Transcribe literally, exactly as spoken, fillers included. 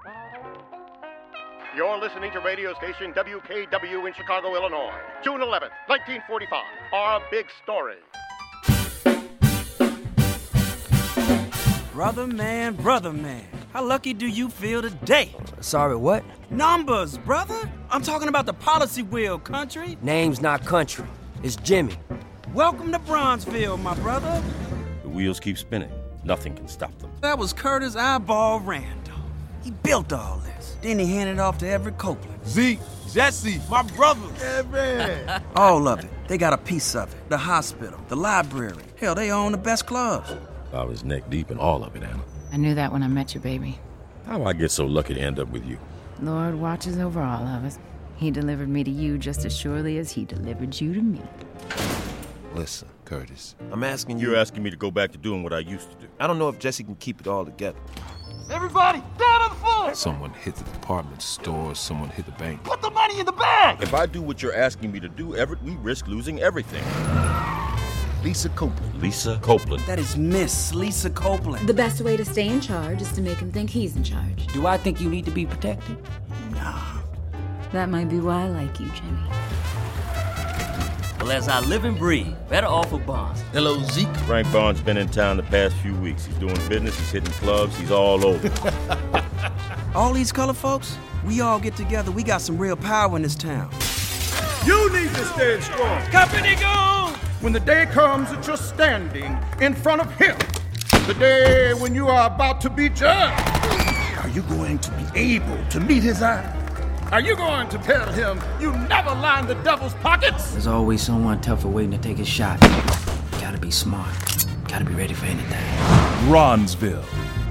You're listening to radio station W K W in Chicago, Illinois. June eleventh, nineteen forty-five. Our big story. Brother man, brother man, how lucky do you feel today? Sorry, what? Numbers, brother. I'm talking about the policy wheel, country. Name's not country. It's Jimmy. Welcome to Bronzeville, my brother. The wheels keep spinning. Nothing can stop them. That was Curtis Eyeball Randall. He built all this. Then he handed it off to Everett Copeland. Zeke, Jesse, my brother. Yeah, man. All of it. They got a piece of it. The hospital, the library. Hell, they own the best clubs. I was neck deep in all of it, Anna. I knew that when I met you, baby. How I get so lucky to end up with you? Lord watches over all of us. He delivered me to you just as surely as he delivered you to me. Listen, Curtis, I'm asking you... You're asking me to go back to doing what I used to do. I don't know if Jesse can keep it all together. Everybody, down on the floor! Someone hit the department store, someone hit the bank. Put the money in the bag! If I do what you're asking me to do, Everett, we risk losing everything. Lisa Copeland. Lisa Copeland. That is Miss Lisa Copeland. The best way to stay in charge is to make him think he's in charge. Do I think you need to be protected? Nah. That might be why I like you, Jimmy. Well, as I live and breathe, better off of Bonds. Hello, Zeke. Frank Bond's been in town the past few weeks. He's doing business, he's hitting clubs, he's all over. All these color folks, we all get together. We got some real power in this town. You need to stand strong. Company go! When the day comes that you're standing in front of him, the day when you are about to be judged, are you going to be able to meet his eye? Are you going to tell him you never line the devil's pockets? There's always someone tougher waiting to take his shot. Gotta be smart. Gotta be ready for anything. Bronzeville,